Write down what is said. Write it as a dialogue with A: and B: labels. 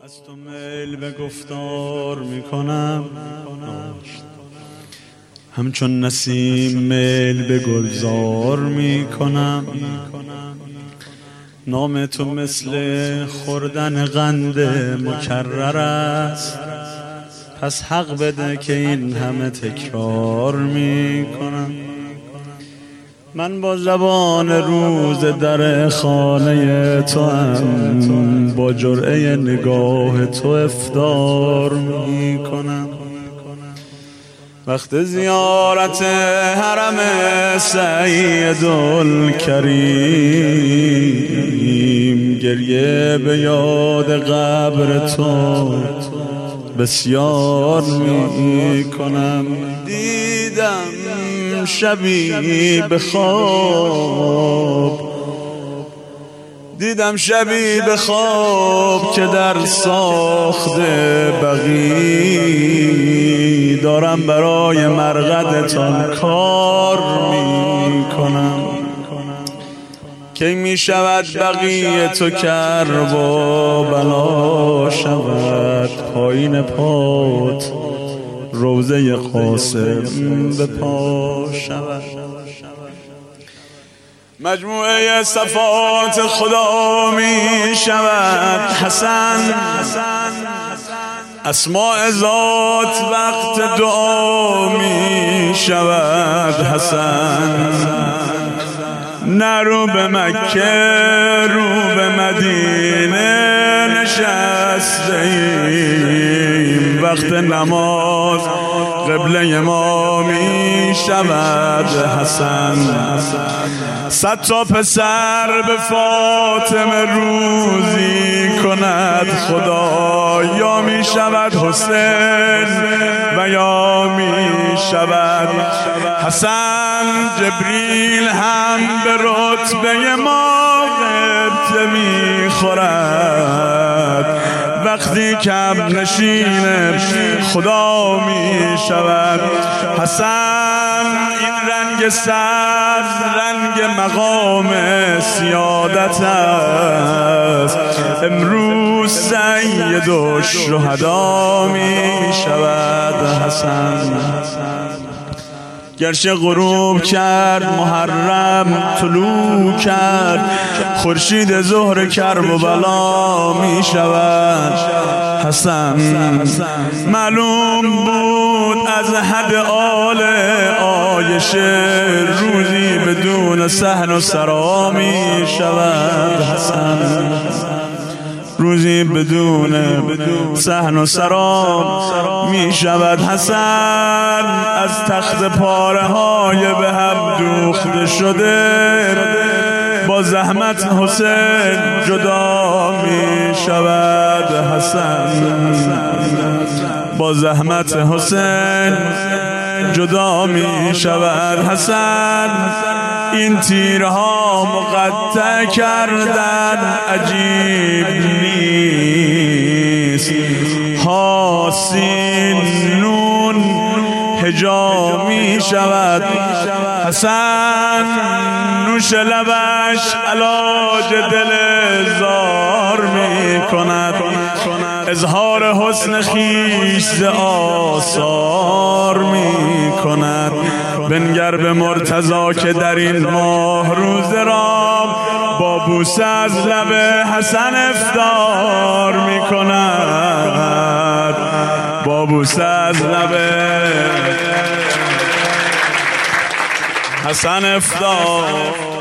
A: از تو میل به گفتار میکنم، همچون نسیم میل به گلزار میکنم. نام تو مثل خوردن قند مکرر است، پس حق بده که این همه تکرار میکنم. من با زبان روز در خانه تو هم، با جرعه نگاه تو افطار میکنم. وقت زیارت حرم سیدالکریم، گریه به یاد قبر تو بسیار میکنم. دیدم شبی به خواب، دیدم شبی به خواب که در ساخت بقیع دارم برای مرقدتان کار میکنم. کی می شود بقیع تو کرب و بلا شود، پایین پات روضه قاسم به پا شود. مجموعه صفات خدا می شود حسن، اسماء ذات وقت دعا می شود حسن. نه رو به مکه رو به مدینه نشستیم، وقت نماز قبله ما می شود حسن. 100 تا پسر به فاطمه روزی کند خدا، یا می شود حسین و یا می شود حسن. جبریل هم به رتبه ما غبطه می خورد، وقتی کم نشین خدا می شود حسن. این رنگ سبز رنگ مقام سیادت است، امروز سید الشهدا می شود حسن. گرچه غروب کرد محرم طلوع کرد، خورشید ظهر کرب و بلا می شود حسن. معلوم بود از حد آل عایشه، روزی بدون صحن و سرا می شود حسن. روزی بدون صحن و سرا می شود حسن. از تخت پاره های به هم دوخته شده، با زحمت حسین جدا می شود حسن. با زحمت حسین جدا می شود حسن. این تیرها مقطع کردن عجیب نیست، حاسین نون هجا می شود حسن. نوش لبش علاج دل زار می کند، اظهار حسن خویش ز آثار می کند. بنگر به مرتضی که در این ماه روز را، با بوسه از لب حسن افطار می کند. با بوسه از لب حسن افطار